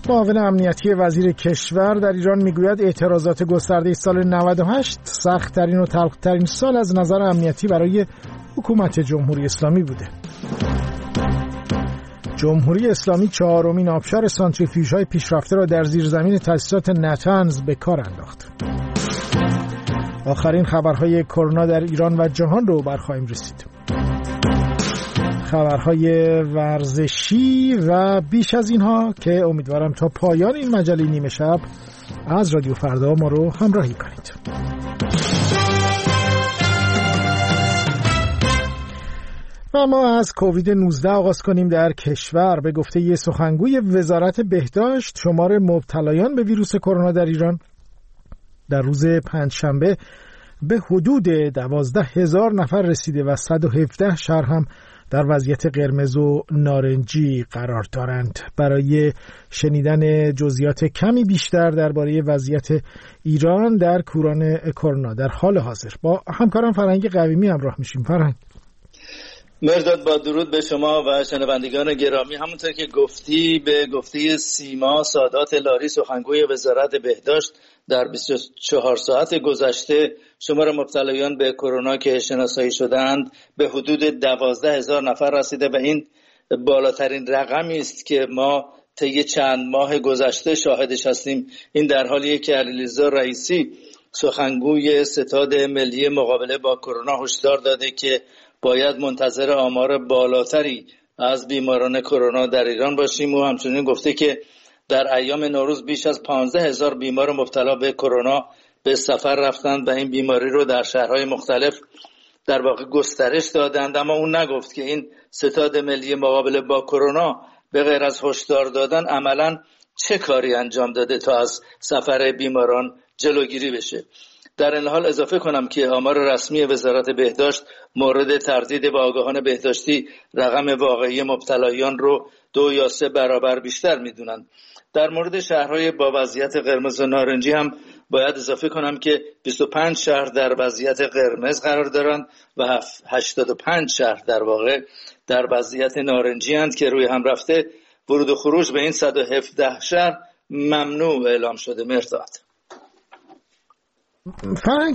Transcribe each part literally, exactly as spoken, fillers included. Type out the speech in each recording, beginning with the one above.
معاون امنیتی وزیر کشور در ایران میگوید اعتراضات گسترده سال نود و هشت سخت‌ترین و تلخ‌ترین سال از نظر امنیتی برای حکومت جمهوری اسلامی بوده. جمهوری اسلامی چهارمین آبشار سانتریفیوژهای پیشرفته را در زیرزمین تأسیسات نتنز به کار انداخت. آخرین خبرهای کرونا در ایران و جهان رو برخواهیم رسید. خبرهای ورزشی و بیش از اینها که امیدوارم تا پایان این مجله نیمه شب از رادیو فردا ما رو همراهی کنید. و ما از کووید نوزده آغاز کنیم. در کشور به گفته یه سخنگوی وزارت بهداشت شمار مبتلایان به ویروس کرونا در ایران در روز پنجشنبه به حدود دوازده هزار نفر رسیده و صد و هفده شهر هم در وضعیت قرمز و نارنجی قرار دارند. برای شنیدن جزئیات کمی بیشتر درباره وضعیت ایران در کوران کرونا در حال حاضر با همکارم فرهنگ قویمی همراه میشیم. فرهنگ. مرداد، با درود به شما و شنوندگان گرامی. همونطور که گفتی به گفته سیما سادات لاری سخنگوی وزارت بهداشت در بیست و چهار ساعت گذشته شمار مبتلایان به کرونا که شناسایی شدند به حدود دوازده هزار نفر رسیده و این بالاترین رقمی است که ما طی چند ماه گذشته شاهدش هستیم. این در حالیه که علیرضا رئیسی سخنگوی ستاد ملی مقابله با کرونا هشدار داده که باید منتظر آمار بالاتری از بیماران کرونا در ایران باشیم و همچنین گفته که در ایام نوروز بیش از پانزده هزار بیمار مبتلا به کرونا به سفر رفتند و این بیماری رو در شهرهای مختلف در واقع گسترش دادند. اما اون نگفت که این ستاد ملی مقابله با کرونا به غیر از هشدار دادن عملاً چه کاری انجام داده تا از سفر بیماران جلوگیری بشه. در این حال اضافه کنم که آمار رسمی وزارت بهداشت مورد تردید و آگاهان بهداشتی رقم واقعی مبتلایان رو دو یا سه برابر بیشتر میدونن. در مورد شهرهای با وضعیت قرمز و نارنجی هم باید اضافه کنم که بیست و پنج شهر در وضعیت قرمز قرار دارند و هشتاد و پنج شهر در واقع در وضعیت نارنجی هستند که روی هم رفته ورود و خروج به این صد و هفده شهر ممنوع اعلام شده. مرداد. فرانک،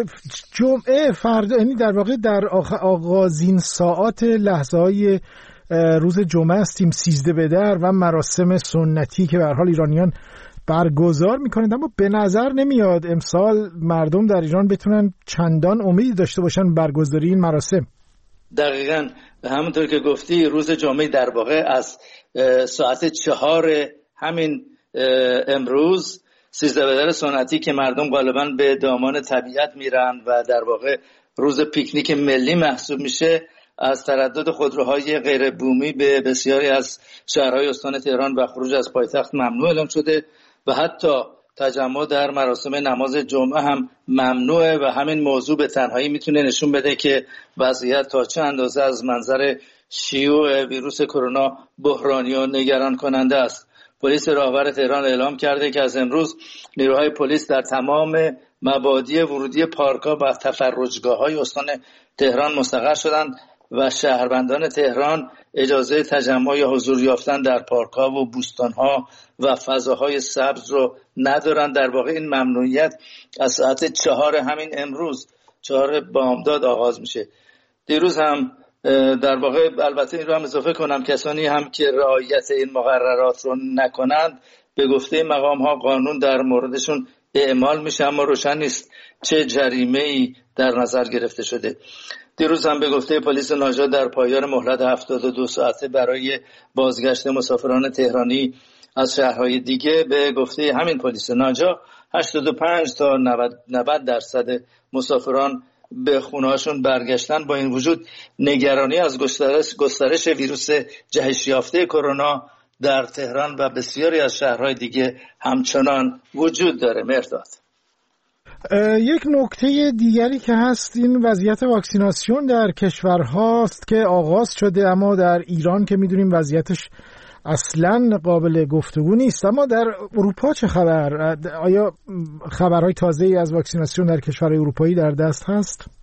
جمعه فردا یعنی در واقع در آغازین ساعات لحظه های روز جمعه هستیم، سیزده بدر و مراسم سنتی که به هر حال ایرانیان برگزار میکنند، اما به نظر نمیاد امسال مردم در ایران بتونن چندان امید داشته باشن برگزاری این مراسم. دقیقاً همونطور که گفتی روز جمعه در واقع از ساعت چهار همین امروز سیزده بدر سنتی که مردم غالباً به دامان طبیعت میرن و در واقع روز پیکنیک ملی محسوب میشه، از تردد خودروهای غیر بومی به بسیاری از شهرهای استان تهران و خروج از پایتخت ممنوع اعلام شده و حتی تجمع در مراسم نماز جمعه هم ممنوعه و همین موضوع به تنهایی میتونه نشون بده که وضعیت تا چه اندازه از منظر شیوع ویروس کرونا بحرانی و نگران کننده است. پلیس راهور تهران اعلام کرده که از امروز نیروهای پلیس در تمام مبادی ورودی پارک‌ها و تفرجگاه‌های استان تهران مستقر شدند و شهروندان تهران اجازه تجمع یا حضور یافتن در پارک‌ها و بوستان‌ها و فضاهای سبز رو ندارند. در واقع این ممنوعیت از ساعت چهار همین امروز چهار بامداد آغاز میشه. دیروز هم در واقع البته این رو هم اضافه کنم کسانی هم که رعایت این مقررات رو نکنند به گفته مقام‌ها قانون در موردشون اعمال میشه، اما روشن نیست چه جریمه‌ای در نظر گرفته شده. دیروز هم به گفته پلیس ناجا در پایان مهلت هفتاد و دو ساعته برای بازگشت مسافران تهرانی از شهرهای دیگه به گفته همین پلیس ناجا هشتاد و پنج تا نود درصد مسافران به خونه‌هاشون برگشتن. با این وجود نگرانی از گسترش گسترش ویروس جهش یافته کرونا در تهران و بسیاری از شهرهای دیگه همچنان وجود داره. مرداد. یک نکته دیگری که هست این وضعیت واکسیناسیون در کشورهاست که آغاز شده، اما در ایران که میدونیم وضعیتش اصلا قابل گفتگو نیست. اما در اروپا چه خبر؟ آیا خبرهای تازه‌ای از واکسیناسیون در کشورهای اروپایی در دست هست؟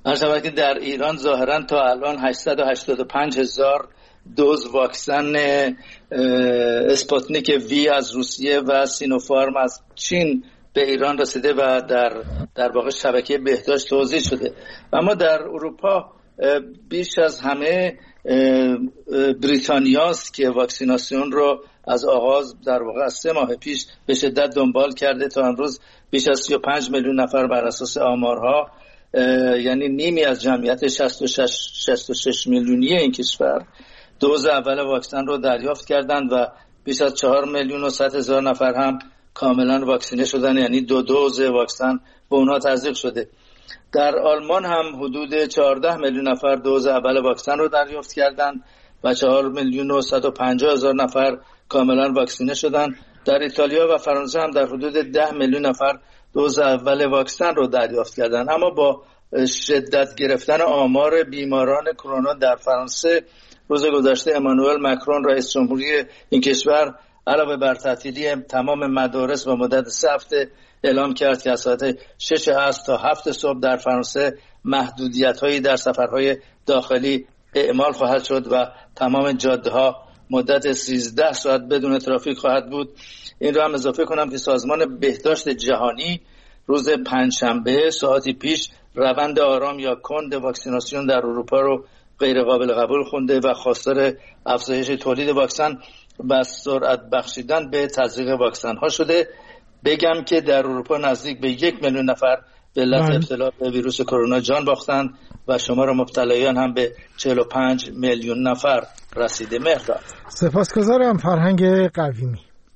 هرچند که در ایران ظاهرا تا الان هشتصد و هشتاد و پنج هزار دوز واکسن اسپوتنیک وی از روسیه و سینوفارم از چین به ایران رسیده و در در واقع شبکه بهداشت توزیع شده. اما در اروپا بیش از همه بریتانیاست که واکسیناسیون رو از آغاز در واقع از سه ماه پیش به شدت دنبال کرده. تا امروز بیش از سی و پنج میلیون نفر بر اساس آمارها، یعنی نیمی از جمعیت شصت و شش میلیونی این کشور دوز اول واکسن رو دریافت کردند و بیش از چهار میلیون و صد هزار نفر هم کاملا واکسینه شدن، یعنی دو دوز واکسن به اونها تزریق شده. در آلمان هم حدود چهارده میلیون نفر دوز اول واکسن رو دریافت کردند و چهار میلیون و صد و پنجاه هزار نفر کاملا واکسینه شدند. در ایتالیا و فرانسه هم در حدود ده میلیون نفر دوز اول واکسن رو دریافت کردند. اما با شدت گرفتن آمار بیماران کرونا در فرانسه، روز گذشته امانوئل مکرون رئیس جمهوری این کشور علاوه بر تعطیلی تمام مدارس و مدت سه هفته اعلام کرد که از ساعت شش عصر تا هفت صبح در فرانسه محدودیت‌هایی در سفرهای داخلی اعمال خواهد شد و تمام جاده‌ها مدت سیزده ساعت بدون ترافیک خواهد بود. این رو هم اضافه کنم که سازمان بهداشت جهانی روز پنجشنبه ساعتی پیش روند آرام یا کند واکسیناسیون در اروپا رو غیر قابل قبول خونده و خواستار افزایش تولید واکسن و سرعت بخشیدن به تزریق واکسن ها شده. بگم که در اروپا نزدیک به یک میلیون نفر به علت ابتلا به ویروس کرونا جان باختند و شمار مبتلایان هم به چهل و پنج میلیون نفر رسیده. مهرداد. سپاسگزارم فرهنگ قویمی.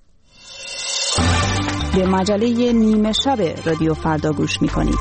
به مجله نیمه شب رادیو فردا گوش می‌کنید.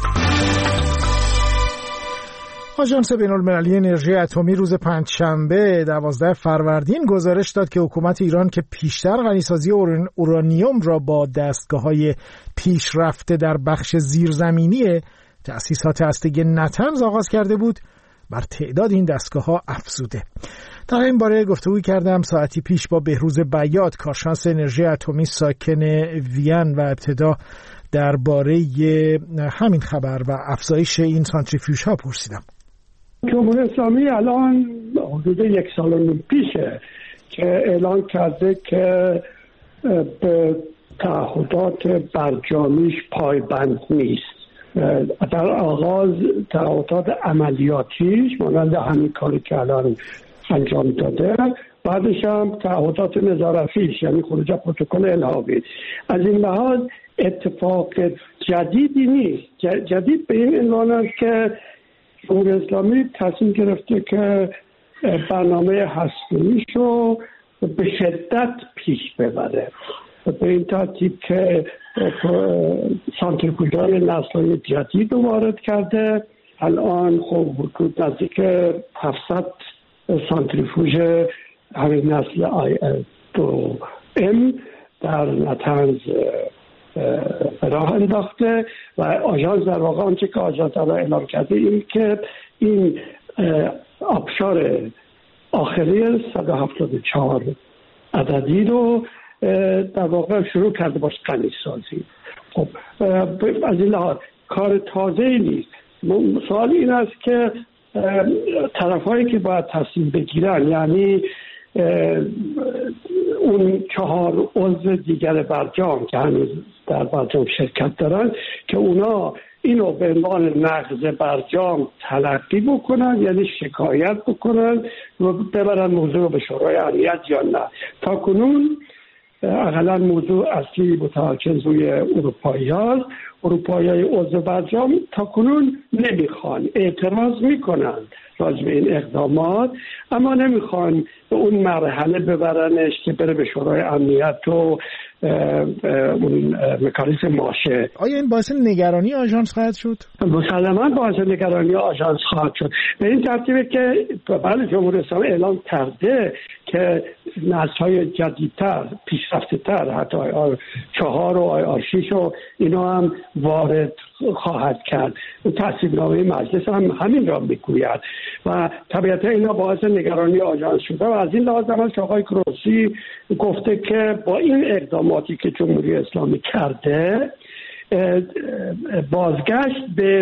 آژانس بین‌المللی انرژی اتمی روز پنجشنبه دوازده فروردین گزارش داد که حکومت ایران که پیشتر غنیسازی اورانیوم را با دستگاه‌های پیشرفته در بخش زیرزمینی تأسیسات هسته‌ای نتنز آغاز کرده بود، بر تعداد این دستگاه‌ها افزوده. در این باره گفتگو کردم ساعتی پیش با بهروز بیات، کارشناس انرژی اتمی ساکن وین، و ابتدا درباره همین خبر و افزایش این سانتریفیوژها پرسیدم. جمهوری اسلامی الان حدود یک سال و نیم پیشه که اعلان کرده که به تعهدات برجامیش پایبند نیست. در آغاز تعهدات عملیاتیش مانند همین کاری که الان انجام داده، بعدش هم تعهدات نظارتیش یعنی خروج پروتکل الحاقی. از این لحاظ اتفاق جدیدی نیست. جدید به این عنوان است که جمهوری اسلامی تصمیم گرفته که برنامه هسته‌ایش رو به شدت پیش ببره، به این ترتیب که سانتریفیوژهای نسل‌های جدید رو وارد کرده. الان خب حدود نزدیک هفتصد سانتریفیوژ همین نسل آی دو ام در نتنز راه انداخته و آژانس در واقع آنچه که آژانس الان اعلام کرده این که این آبشار آخری صد و هفتاد و چهار عددی رو در واقع شروع کرده باشه غنی سازی. خب از این لحاظ کار تازه‌ای نیست. سوال این است که طرفایی که باید تصمیم بگیرن، یعنی اون چهار عضو دیگر برجام که هنوز در برجام شرکت دارن، که اونا اینو به عنوان نقض برجام تلقی بکنن، یعنی شکایت بکنن و ببرن موضوع رو به شورای امنیت یا نه. تا کنون اقلا موضوع اصلی متمرکز روی اروپایی هاست. اروپایی های عضو برجام تا کنون نمیخوان، اعتراض میکنن راجع به این اقدامات، اما نمیخوان به اون مرحله ببرنش که بره به شورای امنیت و اون مکانیزم ماشه. آیا این باعث نگرانی آژانس خواهد شد؟ مسلماً باعث نگرانی آژانس خواهد شد. به این ترتیبه که بله جمهوری اسلامی اعلام کرده که نسل‌های جدیدتر، پیشرفته‌تر، حتی آی آر چهار و آی آر شش و اینا هم وارد خواهد کرد. تصویبنامه مجلس هم همین را میگوید و طبیعتا اینا باعث نگرانی آژانس شده و از این لحاظ هم آقای گروسی گفته که با این اقداماتی که جمهوری اسلامی کرده بازگشت به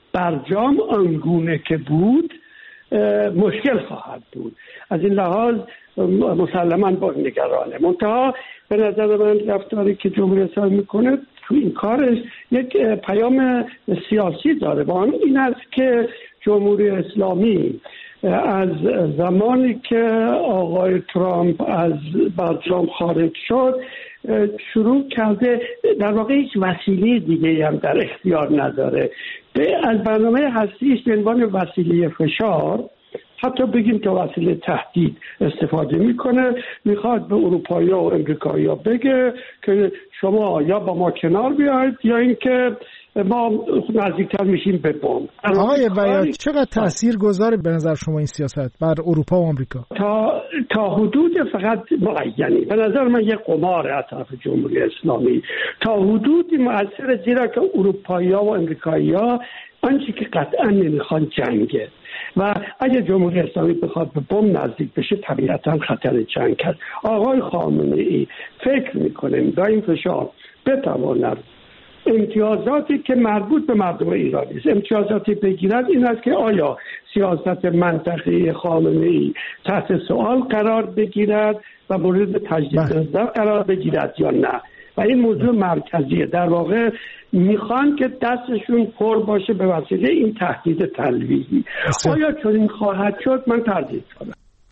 برجام آنگونه که بود مشکل خواهد بود. از این لحاظ مسلماً با نگرانه. منتها به نظر من رفتاری که جمهوری اسلامی میکنه تو این کارش یک پیام سیاسی داره و آن این است که جمهوری اسلامی از زمانی که آقای ترامپ از برجام خارج شد شروع کرده در واقع هیچ وسیله دیگه هم در اختیار نداره، به از برنامه هستیش به عنوان وسیله فشار، حتی بگیم که وسیله تهدید استفاده میکنه. میخواد به اروپایی و امریکایی بگه که شما یا با ما کنار بیاید یا اینکه ما نزدیکتر میشیم به بمب. آقای بیات چقدر تأثیر گذاره به نظر شما این سیاست بر اروپا و آمریکا؟ تا تا حدود فقط معینی. به نظر من یک قمار از طرف جمهوری اسلامی تا حدودی مؤثر، زیرا که اروپایی‌ها و امریکایی‌ها آنچه که قطعا نمیخوان جنگه و اگه جمهوری اسلامی بخواد به بمب نزدیک بشه طبیعتا خطر جنگ هست. آقای خامنه‌ای فکر میکنه با این فشار بتواند امتیازاتی که مربوط به مردم ایرانی است امتیازاتی بگیرد، این است که آیا سیاست منطقه‌ای خامنه‌ای تحت سوال قرار بگیرد و مورد تجدید نظر قرار بگیرد یا نه. و این موضوع مرکزیه. در واقع میخوان که دستشون پر باشه به وسیله این تهدید تلویحی. آیا چنین خواهد شد؟ من تردید کنم.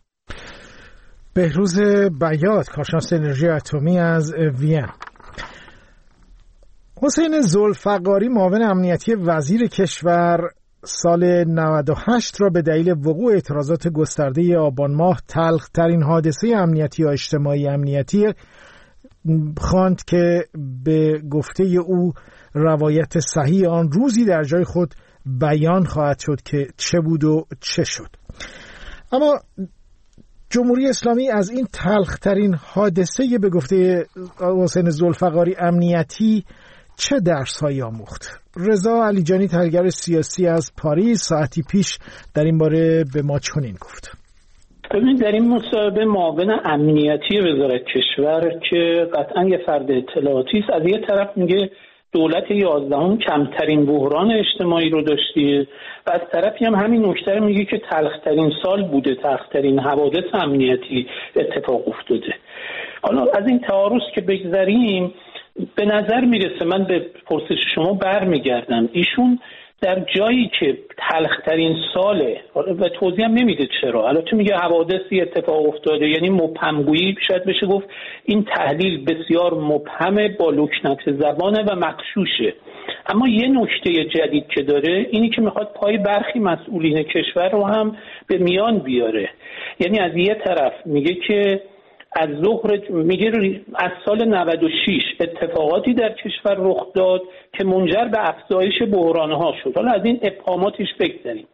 بهروز بیات، کارشناس انرژی اتمی از وین. حسین ذوالفقاری، معاون امنیتی وزیر کشور، سال نود و هشت را به دلیل وقوع اعتراضات گسترده آبان ماه تلخ‌ترین حادثه امنیتی یا اجتماعی امنیتی خواند که به گفته او روایت صحیح آن روزی در جای خود بیان خواهد شد که چه بود و چه شد. اما جمهوری اسلامی از این تلخ‌ترین حادثه به گفته حسین ذوالفقاری امنیتی چه درس‌هایی آموخت؟ رضا علیجانی، تحلیلگر سیاسی از پاریس، ساعتی پیش در این باره به ما چنین گفت. ببینید در این مصاحبه معاون امنیتی وزارت کشور که قطعا یه فرد اطلاعاتی است، از یه طرف میگه دولت یازدهم کمترین بحران اجتماعی رو داشته و از طرفی هم همین نکته میگه که تلخ‌ترین سال بوده، تلخ‌ترین حوادث امنیتی اتفاق افتاده. حالا از این تعارض که بگذریم، به نظر میرسه، من به پرسش شما برمیگردم، ایشون در جایی که تلخ‌ترین ساله و توضیح هم نمیده چرا، البته میگه حوادثی اتفاق افتاده، یعنی مبهمگویی شاید بشه گفت این تحلیل بسیار مبهمه، با لکنت زبانه و مغشوشه. اما یه نکته جدید که داره اینی که میخواد پای برخی مسئولین کشور رو هم به میان بیاره. یعنی از یه طرف میگه که از ظهر میگه از سال نود و شش اتفاقاتی در کشور رخ داد که منجر به افزایش بحران‌ها شد. حالا از این ابهاماتش بگذریم.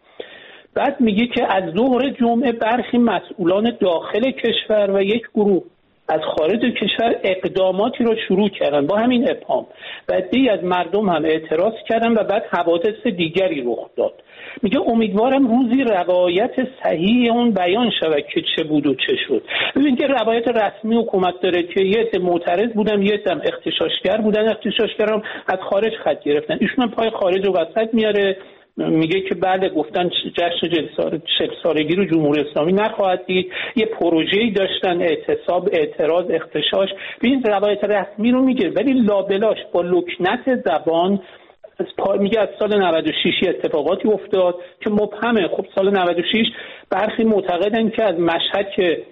بعد میگه که از ظهر جمعه برخی مسئولان داخل کشور و یک گروه از خارج کشور اقداماتی رو شروع کردن با همین ابهام. بعدی از مردم هم اعتراض کردن و بعد حوادث دیگری رخ داد. میگه امیدوارم روزی روایت صحیح اون بیان شود که چه بود و چه شد. ببین که روایت رسمی حکومت داره که یه عده معترض بودن، یه عده اغتشاشگر بودن، اغتشاشگران از خارج خط گرفتن. ایشون پای خارج رو وسط میاره، میگه که بله گفتن جشن شصت سالگی رو جمهوری اسلامی نخواهد دید، یه پروژه‌ای داشتن، اعتصاب، اعتراض، اغتشاش. ببین روایت رسمی رو میگه ولی لابلاش با لکنت زبان میگه از سال نود و شش اتفاقاتی افتاد که مبهمه. خب سال نود و شش برخی معتقدن که از مشهد که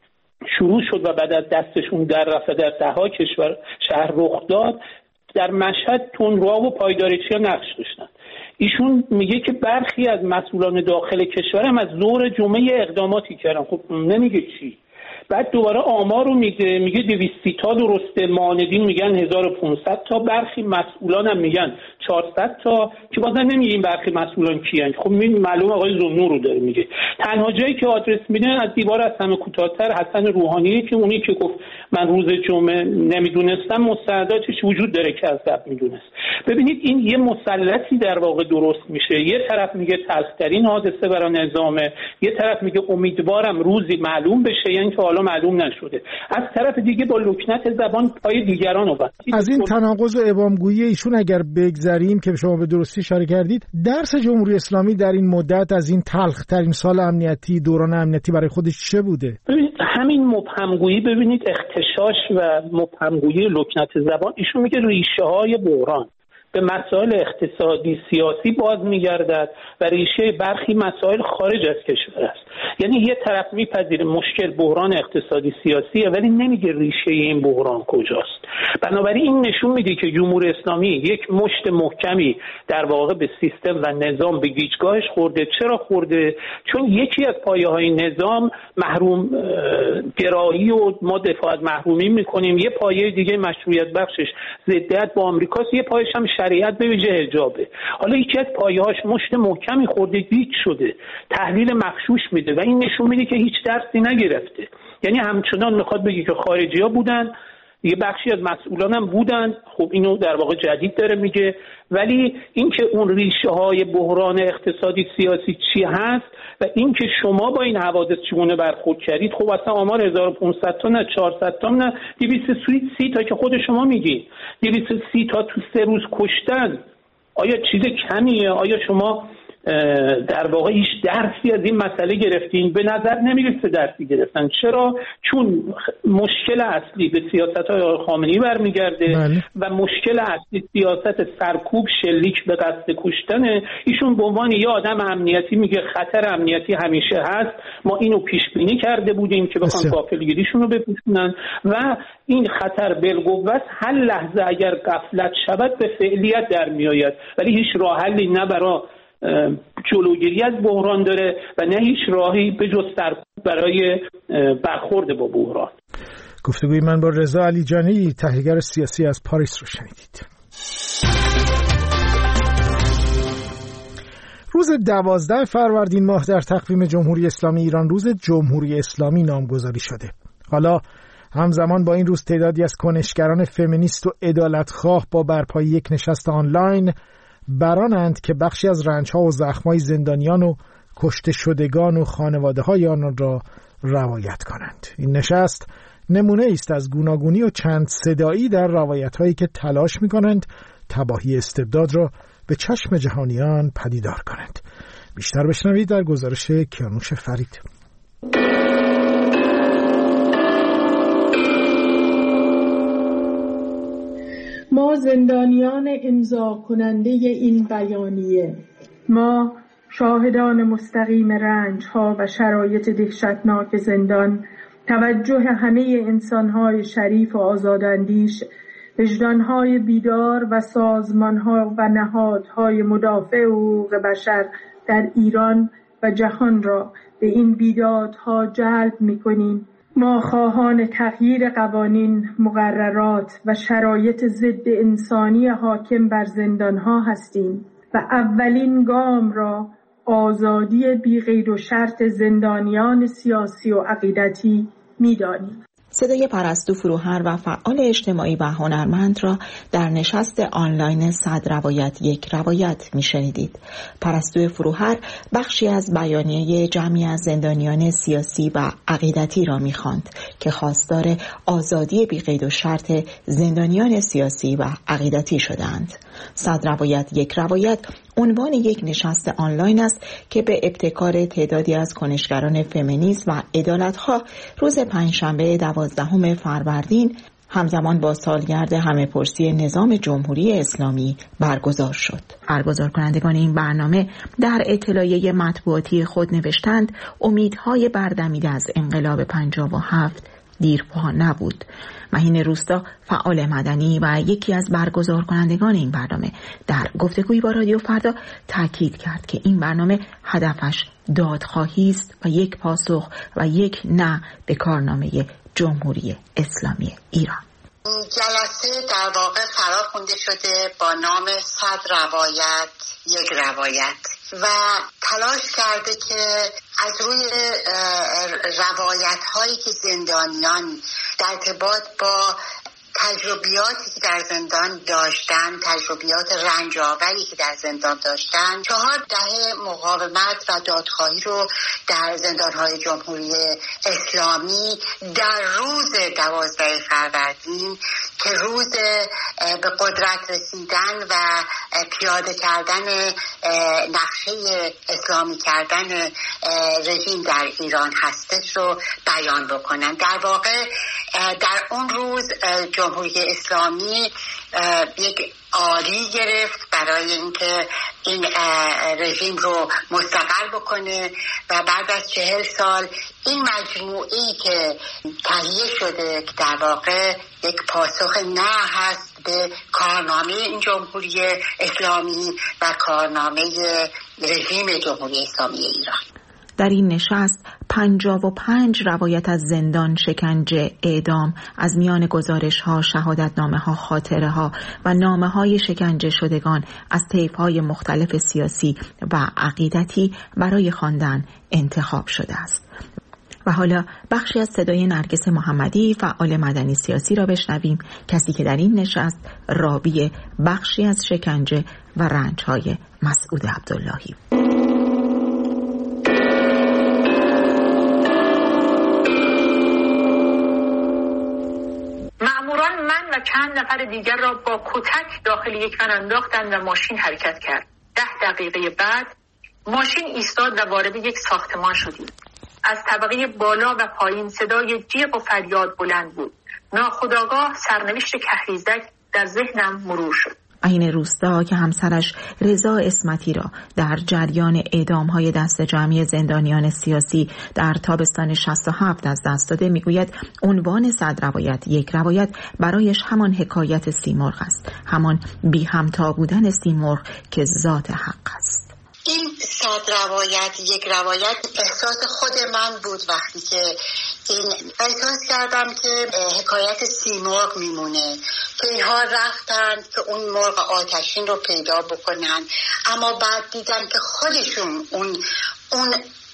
شروع شد و بعد از دستشون در رفت در دهها کشور شهر رخ داد، در مشهد تندروها و پایداری‌ها نقش داشتن. ایشون میگه که برخی از مسئولان داخل کشور هم از ظهر جمعه اقداماتی کردن. خب نمیگه چی. بعد دوباره آمار رو میگه، میگه دویست تا درسته، معاندین میگن هزار و پانصد تا، برخی مسئولان هم میگن چهارصد تا که بازم نمیگیم برخی مسئولان کیان. خب معلوم آقای زنور رو داره میگه. تنها جایی که آدرس میده از دیوار از همه کوتاه‌تر حسن روحانی که اونی که گفت من روز جمعه نمیدونستم، مستنداتش وجود داره که از قبل میدونست. ببینید این یه مثلثی در واقع درست میشه. یه طرف میگه تلخ‌ترین حادثه برای نظامه، یه طرف میگه امیدوارم روزی معلوم بشه، یعنی که حالا معلوم نشده. از طرف دیگه با لکنت زبان پای دیگران رو بست. از این تناقض و ابهامگویی ایشون اگر بگذریم که شما به درستی اشاره کردید، درس جمهوری اسلامی در این مدت از این تلخ‌ترین سال امنیتی، دوران امنیتی برای خودش چه بوده؟ ببینید همین مبهمگویی، ببینید اختشاش و مبهمگویی لکنت زبان، ایشون میگه ریشه های بحران به مسائل اقتصادی سیاسی باز میگردد و ریشه برخی مسائل خارج از کشور است. یعنی یه طرف میپذیره مشکل بحران اقتصادی سیاسیه ولی نمیگه ریشه این بحران کجاست. بنابراین این نشون میده که جمهوری اسلامی یک مشت محکمی در واقع به سیستم و نظام به گیجگاهش خورده. چرا خورده؟ چون یکی از پایه‌های نظام محروم گرایی و ما دفاع از محرومی میکنیم، یه پایه دیگه مشروعیت بخشش ضدیت با آمریکاست، یه پایه‌ش هم شریعت به ویژه حجابه. حالا یکی از پایه‌هاش مشت محکمی خورده، گیج شده، تحلیل مغشوش میده و این نشون میده که هیچ درسی نگرفته. یعنی همچنان میخواد بگه که خارجی‌ها بودن، یه بخشی از مسئولان هم بودن، خب اینو در واقع جدید داره میگه، ولی اینکه اون ریشه های بحران اقتصادی سیاسی چی هست و اینکه شما با این حوادث چگونه برخورد کردید، خب اصلا آمار هزار و پانصد تا نه، چهارصد تا نه، دویست و سی تا که خود شما میگین، دویست و سی تا تو سه روز کشتن، آیا چیز کمیه؟ آیا شما در واقع هیچ درسی از این مسئله گرفتین؟ به نظر نمیرسه درسی گرفتن. چرا؟ چون مشکل اصلی به سیاست‌های آقای خامنه‌ای برمیگرده بله. و مشکل اصلی سیاست سرکوب شلیک به قصد کشتنه. ایشون به عنوان یه آدم امنیتی میگه خطر امنیتی همیشه هست، ما اینو پیش بینی کرده بودیم که بخوان غافلگیریشون رو بپوشونن و این خطر بالقوه هر لحظه اگر غفلت شود به فعلیت در میآید، ولی هیچ راه حلی نه برای جلوگیری از بحران داره و نه هیچ راهی به جز سرکوب برای برخورد با بحران. گفتگوی من با رضا علیجانی، تحلیلگر سیاسی از پاریس رو شنیدید. روز دوازده فروردین ماه در تقویم جمهوری اسلامی ایران روز جمهوری اسلامی نامگذاری شده. حالا همزمان با این روز تعدادی از کنشگران فمینیست و عدالتخواه با برپایی یک نشست آنلاین برانند که بخشی از رنج‌ها و زخم‌های زندانیان و کشته شدگان و خانواده‌های آنان را روایت کنند. این نشست نمونه است از گوناگونی و چند صدایی در روایت‌هایی که تلاش می‌کنند تباهی استبداد را به چشم جهانیان پدیدار کنند. بیشتر بشنوید در گزارش کیانوش فرید. ما زندانیان امضا کننده این بیانیه، ما شاهدان مستقیم رنج‌ها و شرایط دهشتناک زندان، توجه همه انسان‌های شریف و آزاداندیش، وجدان‌های بیدار و سازمان‌ها و نهادهای مدافع حقوق بشر در ایران و جهان را به این بیدادها جلب می‌کنیم. ما خواهان تغییر قوانین، مقررات و شرایط ضد انسانی حاکم بر زندانها هستیم و اولین گام را آزادی بی قید و شرط زندانیان سیاسی و عقیدتی می‌دانیم. صدای پرستو فروهر و فعال اجتماعی و هنرمند را در نشست آنلاین صد روایت یک روایت میشنیدید. پرستو فروهر بخشی از بیانیه جمعی از زندانیان سیاسی و عقیدتی را میخواند که خواستار آزادی بی قید و شرط زندانیان سیاسی و عقیدتی شدند. صد روایت یک روایت عنوان یک نشست آنلاین است که به ابتکار تعدادی از کنشگران فمینیست و عدالت‌ها روز پنجشنبه دوازدهم فروردین همزمان با سالگرد همه‌پرسی نظام جمهوری اسلامی برگزار شد. برگزار کنندگان این برنامه در اطلاعیه مطبوعاتی خود نوشتند امیدهای بردمیده از انقلاب پنجاه و هفت دیرپا نبود. مهین روستا فعال مدنی و یکی از برگزار کنندگان این برنامه در گفتگویی با رادیو فردا تاکید کرد که این برنامه هدفش دادخواهی است و یک پاسخ و یک نه به کارنامه جمهوری اسلامی ایران. جلسه در واقع فراخوانده شده با نام صد روایت یک روایت و تلاش کرده که از روی روایت هایی که زندانیان در ارتباط با تجربیاتی که در زندان داشتن، تجربیات رنج‌آوری که در زندان داشتن، چهار دهه مقاومت و دادخواهی رو در زندان‌های جمهوری اسلامی در روز دوازده فروردین که روز به قدرت رسیدن و پیاده کردن نقشه اسلامی کردن رژیم در ایران هستش رو بیان بکنن. در واقع در اون روز جمهوری اسلامی یک آری گرفت برای اینکه این رژیم رو مستقر بکنه و بعد از چهل سال این مجموعه‌ای که تهیه شده که در واقع یک پاسخ نه هست به کارنامه این جمهوری اسلامی و کارنامه رژیم جمهوری اسلامی ایران. در این نشست پنجاه و پنج روایت از زندان، شکنجه، اعدام از میان گزارش‌ها، شهادتنامه‌ها، خاطره‌ها و نامه‌های شکنجه شدگان از طیف‌های مختلف سیاسی و عقیدتی برای خواندن انتخاب شده است. و حالا بخشی از صدای نرگس محمدی، فعال مدنی سیاسی را بشنویم، کسی که در این نشست راوی بخشی از شکنجه و رنج‌های مسعود عبداللهی. مأموران من و چند نفر دیگر را با کتک داخل یک من انداختند و ماشین حرکت کرد. ده دقیقه بعد ماشین ایستاد و وارد یک ساختمان شدیم. از طبقه بالا و پایین صدای جیغ و فریاد بلند بود. ناخودآگاه سرنوشت کهریزک در ذهنم مرور شد. این روستا که همسرش رضا اسمتی را در جریان اعدام‌های دست جمعی زندانیان سیاسی در تابستان شصت و هفت از دست داده، میگوید عنوان صد روایت یک روایت برایش همان حکایت سیمرغ است، همان بی همتا بودن سیمرغ که ذات حق است. این صد روایت یک روایت احساس خود من بود وقتی که این احساس کردم که حکایت سیمرغ میمونه که اینها رفتن که اون مرغ آتشین رو پیدا بکنن، اما بعد دیدن که خودشون اون اون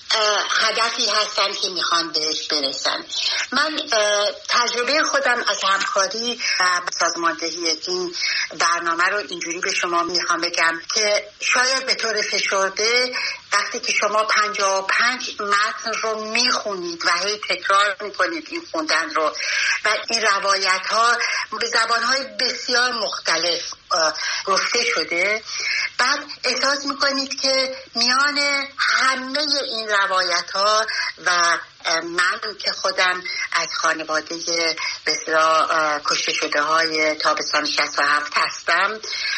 هدفی هستن که میخوان بهش برسن. من تجربه خودم از همکاری و سازماندهی این برنامه رو اینجوری به شما میخوام بگم که شاید به طور فشرده وقتی که شما پنجاه و پنج متن رو میخونید و هی تکرار میکنید این خوندن رو و این روایت ها به زبانهای بسیار مختلف گفته شده، بعد احساس میکنید که میان همه این روایت ها و من که خودم از خانواده بسیار کشته شده های تابستان شصت و هفت هستم،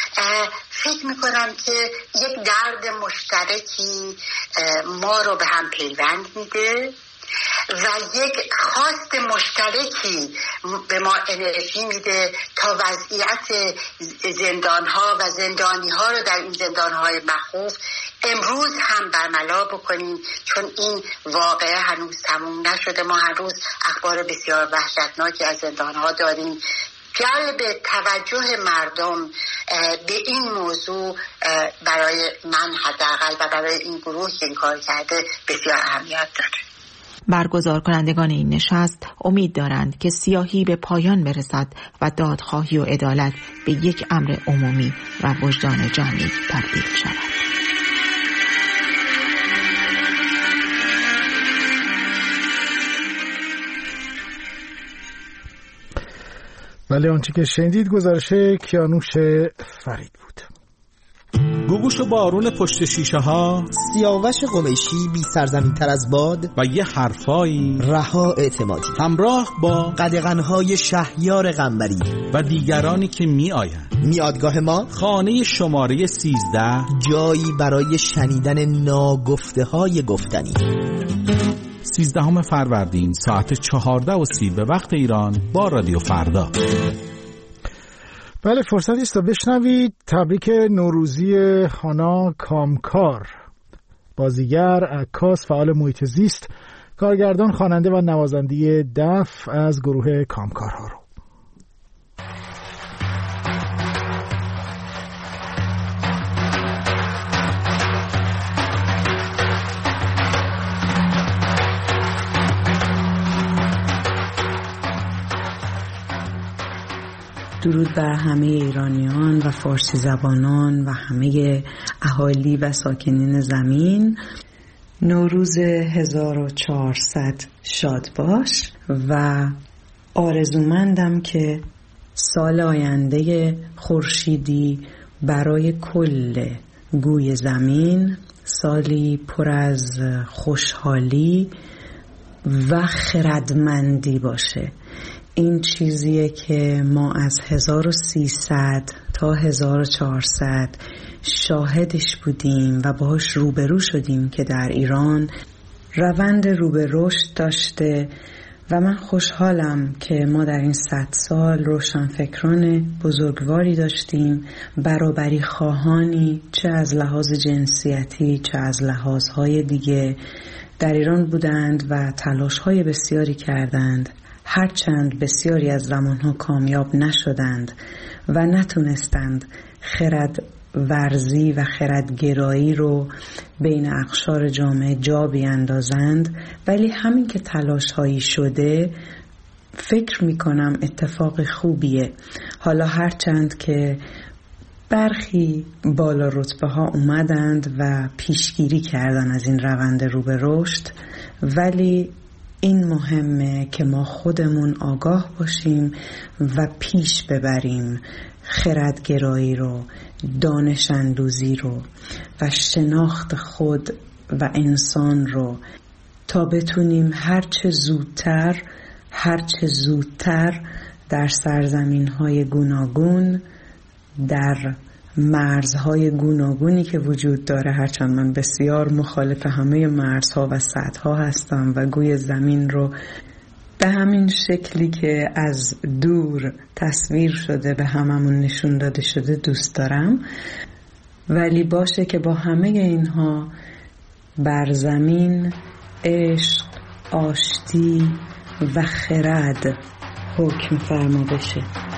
فکر میکنم که یک درد مشترکی ما رو به هم پیوند میده و یک خواست مشترکی به ما انرژی میده تا وضعیت زندانها و زندانیها رو در این زندانهای مخوف امروز هم برملا بکنیم، چون این واقعه هنوز تموم نشده. ما هر روز اخبار بسیار وحشتناکی از زندانها داریم. جلب توجه مردم به این موضوع برای من حداقل و برای این گروه که این کار کرده بسیار اهمیت داره. برگزار کنندگان این نشست امید دارند که سیاهی به پایان برسد و دادخواهی و عدالت به یک امر عمومی و وجدان جمعی تبدیل شود. بله، آنچه که شنیدید گزارش کیانوش فرید بود. گوگوش و بارون پشت شیشه ها، سیاوش قمیشی بی سرزمین تر از باد و یه حرفایی رها اعتمادی، همراه با قدغنهای شهیار قنبری و دیگرانی که می آیند. میادگاه ما خانه شماره سیزده، جایی برای شنیدن ناگفته های گفتنی. سیزدهم فروردین ساعت چهارده و سی به وقت ایران با رادیو فردا. بله، فرصتی است تا بشنوید تبریک نوروزی هانا کامکار، بازیگر، عکاس، فعال محیط زیست، کارگردان، خواننده و نوازنده دف از گروه کامکارها رو. درود بر همه ایرانیان و فارسی زبانان و همه اهالی و ساکنین زمین. نوروز هزار و چهارصد شاد باش و آرزومندم که سال آینده خورشیدی برای کل گوی زمین، سالی پر از خوشحالی و خردمندی باشه. این چیزیه که ما از هزار و سیصد تا هزار و چهارصد شاهدش بودیم و باهاش روبرو شدیم که در ایران روند رو به رشد داشته و من خوشحالم که ما در این صد سال روشنفکران بزرگواری داشتیم، برابری خواهانی، چه از لحاظ جنسیتی چه از لحاظهای دیگه در ایران بودند و تلاش‌های بسیاری کردند، هرچند بسیاری از زمانها کامیاب نشدند و نتونستند خرد ورزی و خردگرایی رو بین اقشار جامعه جا بیاندازند، ولی همین که تلاش هایی شده فکر میکنم اتفاق خوبیه. حالا هرچند که برخی بالا رتبه ها اومدند و پیشگیری کردن از این روند رو به رشد، ولی این مهمه که ما خودمون آگاه باشیم و پیش ببریم خردگرایی رو، دانش اندوزی رو و شناخت خود و انسان رو، تا بتونیم هرچه زودتر هرچه زودتر در سرزمین‌های گوناگون، در مرزهای گوناگونی که وجود داره، هرچند من بسیار مخالف همه مرزها و سدها هستم و گوی زمین رو به همین شکلی که از دور تصویر شده به هممون نشون داده شده دوست دارم، ولی باشه که با همه اینها بر زمین عشق، آشتی و خرد حکم فرما بشه.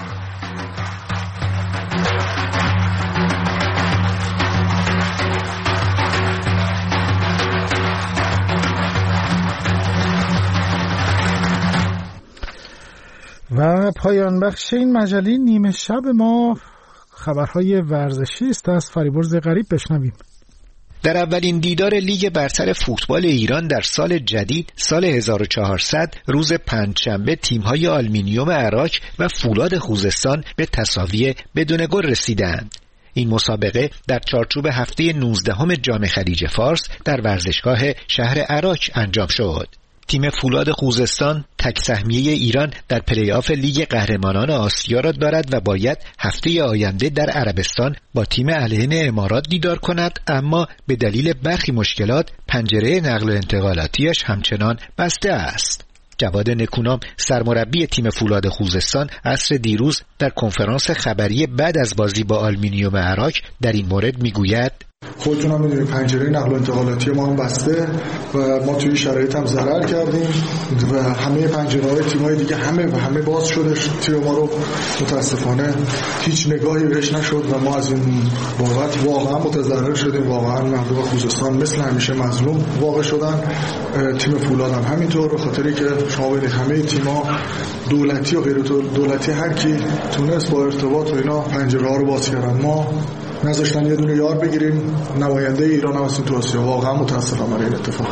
و پایان بخش این مجله نیمه شب ما خبرهای ورزشی است. از فریبرز غریب بشنویم. در اولین دیدار لیگ برتر فوتبال ایران در سال جدید سال هزار و چهارصد روز پنجشنبه تیم‌های آلومینیوم عراق و فولاد خوزستان به تساوی بدون گل رسیدند. این مسابقه در چارچوب هفته نوزدهم جام خلیج فارس در ورزشگاه شهر عراق انجام شد. تیم فولاد خوزستان تک سهمیه ایران در پلی آف لیگ قهرمانان آسیا را دارد و باید هفته آینده در عربستان با تیم اهل امارات دیدار کند، اما به دلیل برخی مشکلات پنجره نقل و انتقالاتیش همچنان بسته است. جواد نکونام سرمربی تیم فولاد خوزستان عصر دیروز در کنفرانس خبری بعد از بازی با آلومینیوم عراق در این مورد میگوید: خودتون هم میدونید پنجره نقل و انتقالاتی ما هم بسته و ما توی شرایط هم ضرر کردیم و همه پنجره‌های تیم‌های دیگه همه و همه باز شده. تیم ما رو متاسفانه هیچ نگاهی بهش نشد و ما از این بابت واقعا متضرر شدیم. واقعا مردم خوزستان مثل همیشه مظلوم واقع شدن. تیم فولاد هم همینطور، به خاطری که شما ببینید همه تیم‌ها دولتی و غیر دولتی هر کی تونست با ارتباط و اینا پنجره‌ها رو باز کردن. ما نذاشتن یه دونه یار بگیریم. نماینده ایران هم هستیم تو آسیا. واقعا متاسفم برای این اتفاق.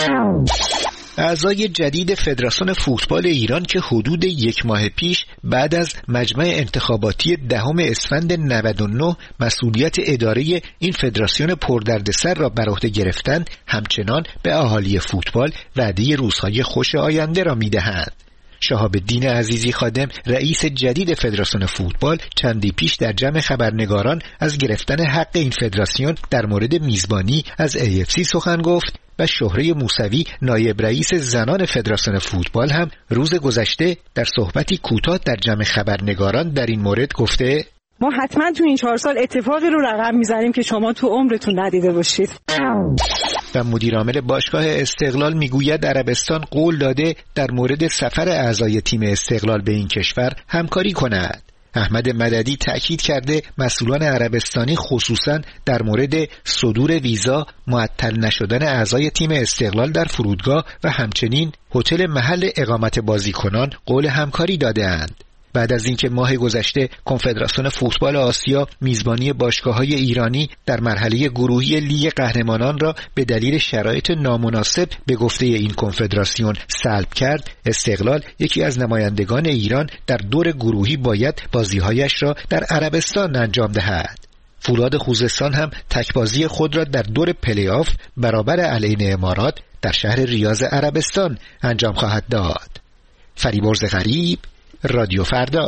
اعضای جدید فدراسیون فوتبال ایران که حدود یک ماه پیش بعد از مجمع انتخاباتی دهم اسفند نود و نه مسئولیت اداره این فدراسیون پردردسر را بر عهده گرفتند، همچنان به اهالی فوتبال وعده روزهای خوش آینده را می‌دهند. شهاب الدین عزیزی خادم رئیس جدید فدراسیون فوتبال چندی پیش در جمع خبرنگاران از گرفتن حق این فدراسیون در مورد میزبانی از ای اف سی سخن گفت و شهره موسوی نایب رئیس زنان فدراسیون فوتبال هم روز گذشته در صحبتی کوتاه در جمع خبرنگاران در این مورد گفته: ما حتما تو این چهار سال اتفاقی رو رقم میزنیم که شما تو عمرتون ندیده باشید. و مدیرعامل باشگاه استقلال میگوید عربستان قول داده در مورد سفر اعضای تیم استقلال به این کشور همکاری کند. احمد مددی تأکید کرده مسئولان عربستانی خصوصا در مورد صدور ویزا، معطل نشدن اعضای تیم استقلال در فرودگاه و همچنین هتل محل اقامت بازیکنان قول همکاری داده‌اند. بعد از اینکه ماه گذشته کنفدراسیون فوتبال آسیا میزبانی باشگاه‌های ایرانی در مرحله گروهی لیگ قهرمانان را به دلیل شرایط نامناسب به گفته این کنفدراسیون سلب کرد، استقلال یکی از نمایندگان ایران در دور گروهی باید بازی‌هایش را در عربستان انجام دهد. فولاد خوزستان هم تکبازی خود را در دور پلی آف برابر علیه امارات در شهر ریاض عربستان انجام خواهد داد. فریبرز غریب، رادیو فردا.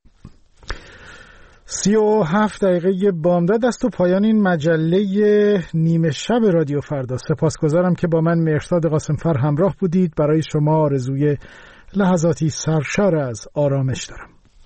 سی و هفت دقیقه بامداد است و پایان این مجله نیمه شب رادیو فردا. سپاسگزارم که با من مهرداد قاسمفر همراه بودید. برای شما آرزوی لحظاتی سرشار از آرامش دارم.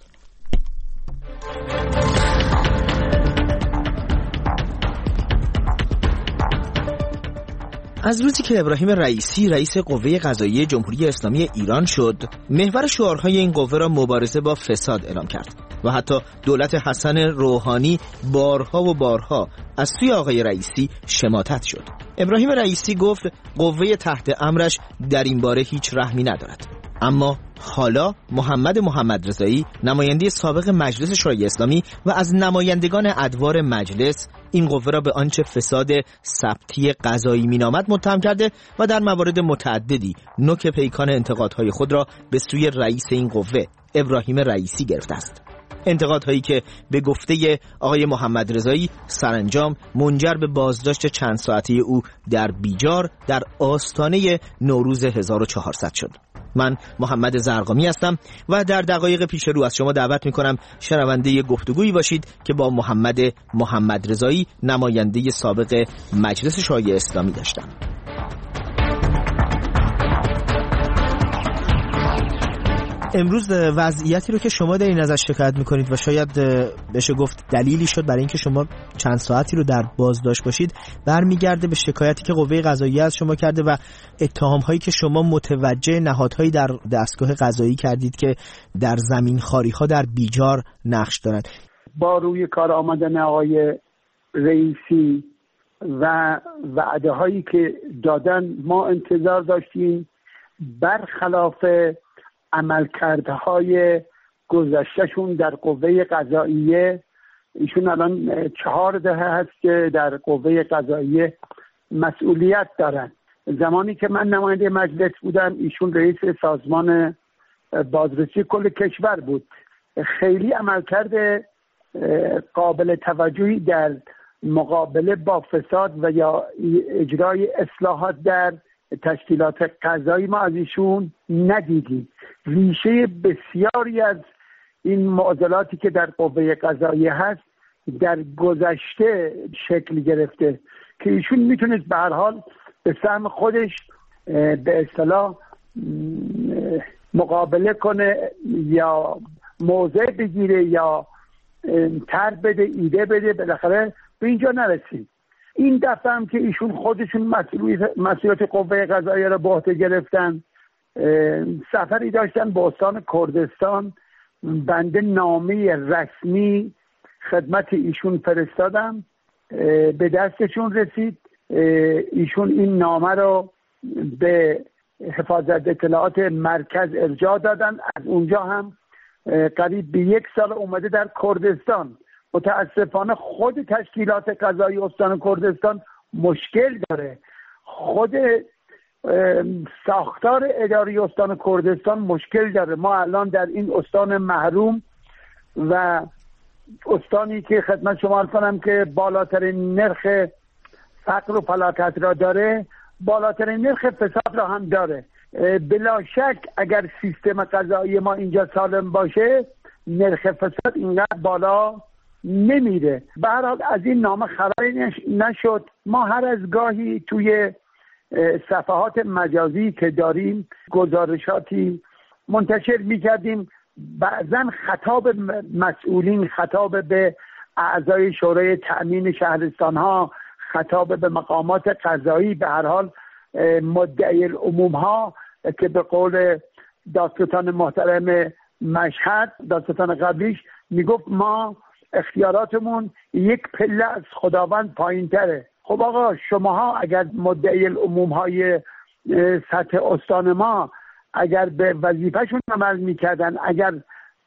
از روزی که ابراهیم رئیسی رئیس قوه قضاییه جمهوری اسلامی ایران شد، محور شعارهای این قوه را مبارزه با فساد اعلام کرد و حتی دولت حسن روحانی بارها و بارها از سوی آقای رئیسی شماتت شد. ابراهیم رئیسی گفت قوه تحت امرش در این باره هیچ رحمی ندارد. اما حالا محمد محمد رضایی، نماینده سابق مجلس شورای اسلامی و از نمایندگان ادوار مجلس، این قوه را به آنچه فساد ثبتی قضایی مینامد متهم کرده و در موارد متعددی نوک پیکان انتقادهای خود را به سوی رئیس این قوه ابراهیم رئیسی گرفته است. انتقادهایی که به گفته آقای محمد رضایی سرانجام منجر به بازداشت چند ساعته او در بیجار در آستانه نوروز هزار و چهارصد شد. من محمد زرقامی هستم و در دقایق پیش رو از شما دعوت میکنم شنونده گفتگویی باشید که با محمد محمد رضایی، نماینده سابق مجلس شورای اسلامی داشتم. امروز وضعیتی رو که شما دارین ازش شکایت میکنید و شاید بشه گفت دلیلی شد برای اینکه شما چند ساعتی رو در بازداشت باشید، برمیگرده به شکایتی که قوه قضاییه از شما کرده و اتهام هایی که شما متوجه نهادهایی در دستگاه قضایی کردید که در زمین خاری ها در بیجار نقش دارند. با روی کار آمدن آقای رئیسی و وعده هایی که دادن ما انتظار داشتیم برخلاف عملکردهای گذشتهشون در قوه قضاییه، ایشون الان چهار دهه هست که در قوه قضاییه مسئولیت دارن. زمانی که من نماینده مجلس بودم ایشون رئیس سازمان بازرسی کل کشور بود. خیلی عملکرد قابل توجهی در مقابله با فساد و یا اجرای اصلاحات در تشکیلات قضایی ما از ایشون ندیدیم. ریشه بسیاری از این معضلاتی که در قوه قضاییه هست در گذشته شکل گرفته که ایشون میتونست به هر حال به سهم خودش به اصطلاح مقابله کنه یا موضع بگیره یا طرح بده، ایده بده، بالاخره به اینجا نرسید. این دفعه هم که ایشون خودشون مسئولیت قوه قضاییه را به عهده گرفتن، سفری داشتن به استان کردستان، بنده نامه رسمی خدمت ایشون فرستادم، به دستشون رسید. ایشون این نامه رو به حفاظت اطلاعات مرکز ارجاع دادن. از اونجا هم قریب به یک سال اومده در کردستان. متاسفانه خود تشکیلات قضایی استان کردستان مشکل داره، خود ساختار اداری استان کردستان مشکل داره. ما الان در این استان محروم و استانی که خدمت شما عرض کنم که بالاترین نرخ فقر و فلاکت را داره، بالاترین نرخ فساد را هم داره. بلا شک اگر سیستم قضایی ما اینجا سالم باشه نرخ فساد اینقدر بالا نمیره. به هر حال از این نامه خبری نشد. ما هر از گاهی توی صفحات مجازی که داریم گزارشاتی منتشر میکردیم، بعضا خطاب مسئولین، خطاب به اعضای شورای تأمین شهرستان ها، خطاب به مقامات قضایی، به هر حال مدعی العموم ها که به قول دادستان محترم مشهد، دادستان قبلیش میگفت ما اختیاراتمون یک پله از خداوند پایین تره. خب آقا شماها اگر مدعی العموم های سطح استان ما اگر به وظیفهشون عمل میکردن، اگر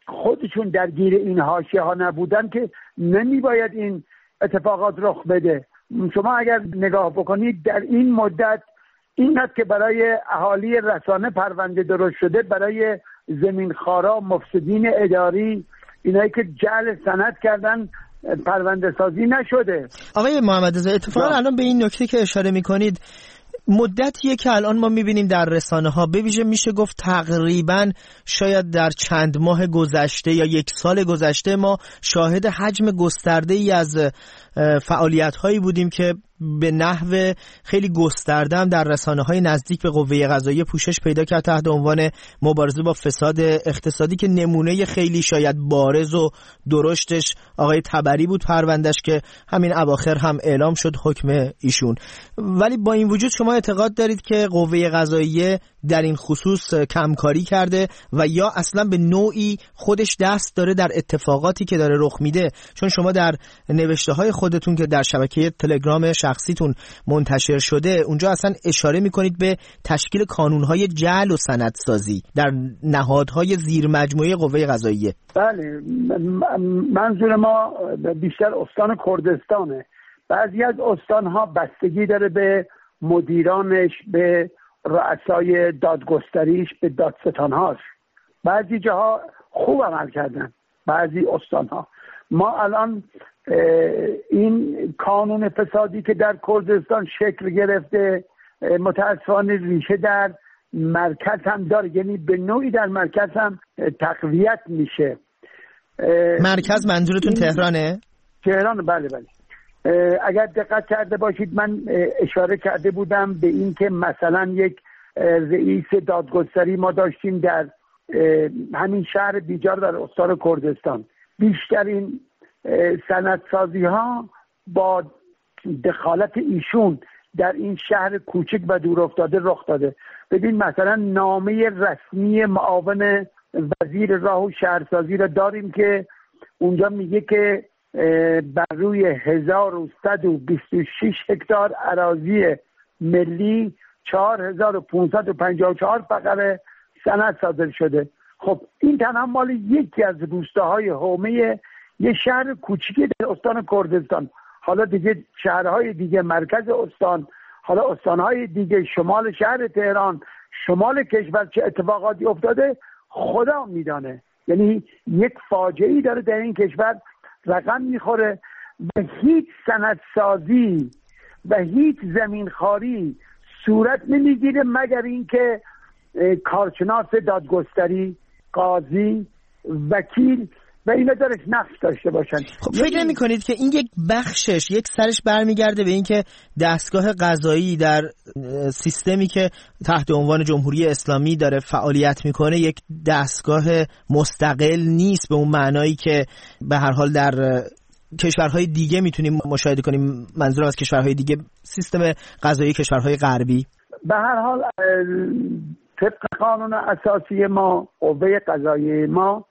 خودشون درگیر این حاشیه ها نبودن که نمیباید این اتفاقات رخ بده. شما اگر نگاه بکنید در این مدت این هست که برای اهالی رسانه پرونده درست شده، برای زمینخوارا، مفسدین اداری، اینایی که جعل سند کردن پرونده سازی نشده. آقای محمد رضایی، اتفاقا الان به این نکته که اشاره میکنید مدتیه که الان ما میبینیم در رسانه ها، به ویژه میشه گفت تقریبا شاید در چند ماه گذشته یا یک سال گذشته ما شاهد حجم گسترده ای از فعالیت هایی بودیم که به نحو خیلی گسترده هم در رسانه های نزدیک به قوه قضاییه پوشش پیدا کرد تحت عنوان مبارزه با فساد اقتصادی که نمونه خیلی شاید بارز و درشتش آقای تبری بود پروندهش که همین اواخر هم اعلام شد حکم ایشون. ولی با این وجود شما اعتقاد دارید که قوه قضاییه در این خصوص کمکاری کرده و یا اصلا به نوعی خودش دست داره در اتفاقاتی که داره رخ میده؟ چون شما در نوشته های خودتون که در شبکه تلگرام شخصیتون منتشر شده اونجا اصلا اشاره میکنید به تشکیل کانونهای جعل و سندسازی در نهادهای زیر مجموعه قوه قضاییه. بله، منظور ما بیشتر استان کردستانه. بعضی از استانها بستگی داره به مدیرانش، به رؤسای دادگستریش، به دادستانهاش. بعضی جاها خوب عمل کردن، بعضی استانها. ما الان این کانون فسادی که در کردستان شکل گرفته متاسفانه ریشه در مرکز هم داره، یعنی به نوعی در مرکز هم تقویت میشه. مرکز منظورتون تهرانه؟ تهران، بله بله. اگر دقت کرده باشید من اشاره کرده بودم به این که مثلا یک رئیس دادگستری ما داشتیم در همین شهر بیجار در استان کردستان. بیشترین سندسازی ها با دخالت ایشون در این شهر کوچک و دور افتاده رخ داده. ببین مثلا نامه رسمی معاون وزیر راه و شهرسازی را داریم که اونجا میگه که بر روی هزار و صد و بیست و شش هکتار اراضی ملی چهار هزار و پانصد و پنجاه و چهار فقره سند صادر شده. خب این تنها مال یکی از روستاهای حومه یه شهر کوچیکی در استان کردستان. حالا دیگه شهرهای دیگه مرکز استان، حالا استانهای دیگه شمال شهر تهران، شمال کشور چه اتفاقاتی افتاده خدا میدانه. یعنی یک فاجعه‌ای داره در این کشور رقم میخوره و هیچ سندسازی و هیچ زمینخواری صورت نمیگیره مگر اینکه کارشناس دادگستری، قاضی، وکیل و اینا درش نقش داشته باشن. خب فکر نمی کنید که این یک بخشش یک سرش برمیگرده به این که دستگاه قضایی در سیستمی که تحت عنوان جمهوری اسلامی داره فعالیت میکنه یک دستگاه مستقل نیست به اون معنایی که به هر حال در کشورهای دیگه میتونیم مشاهده کنیم؟ منظورم از کشورهای دیگه سیستم قضایی کشورهای غربی. به هر حال طبق قانون اساسی ما قوه قضاییه ما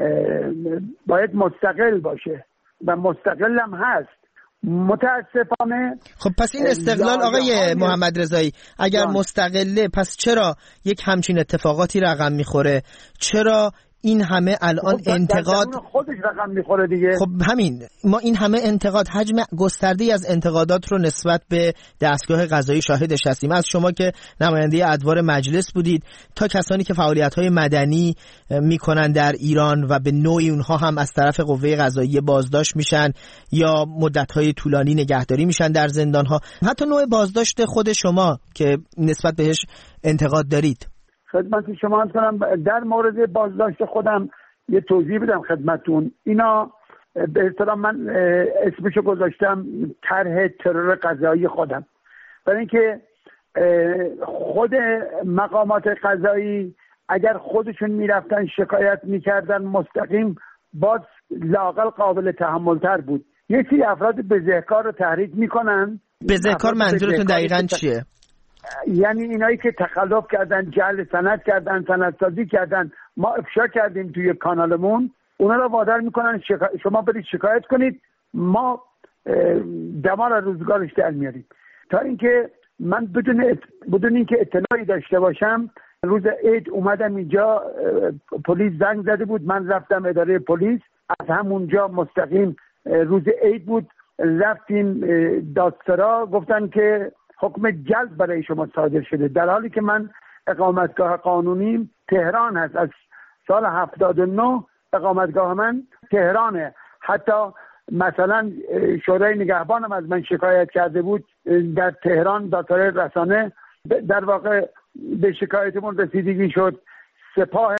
باید مستقل باشه و مستقل هم هست. متاسفانه خب پس این استقلال آقای محمد رضایی اگر مستقله پس چرا یک همچین اتفاقاتی رقم میخوره؟ چرا این همه الان خب انتقاد خودش رقم میخوره دیگه؟ خب همین ما این همه انتقاد، حجم گسترده‌ای از انتقادات رو نسبت به دستگاه قضایی شاهدش هستیم. از شما که نماینده ادوار مجلس بودید تا کسانی که فعالیت‌های مدنی میکنن در ایران و به نوعی اونها هم از طرف قوه قضاییه بازداشت میشن یا مدت‌های طولانی نگهداری میشن در زندان‌ها، حتی نوع بازداشت خود شما که نسبت بهش انتقاد دارید. خدمت شما هم کنم در مورد بازداشت خودم یه توضیح بدم خدمتون. اینا به اصطلاح من اسمشو گذاشتم طرح ترور قضایی خودم، برای اینکه خود مقامات قضایی اگر خودشون میرفتن شکایت میکردن مستقیم باز لااقل قابل تحملتر بود. یه سری افراد بزهکار رو تحریک میکنن. بزهکار منظورتون دقیقاً چیه؟ یعنی اینایی که تخلف کردن، جعل سند کردن، سندسازی کردن، ما افشا کردیم توی کانالمون، اونا رو وادار میکنن شکا... شما برید شکایت کنید، ما دمار روزگارش در میاریم. تا اینکه من بدون ات... بدون اینکه اطلاعی داشته باشم روز عید اومدم اینجا، پلیس زنگ زده بود، من رفتم اداره پلیس، از همونجا مستقیم روز عید بود رفتیم دادسرا، گفتن که حکم جلب برای شما صادر شده، در حالی که من اقامتگاه قانونیم تهران هست. از سال هفتاد و نه اقامتگاه من تهرانه. حتی مثلا شورای نگهبانم از من شکایت کرده بود در تهران، داخل رسانه در واقع به شکایتمون رسیدگی شد. سپاه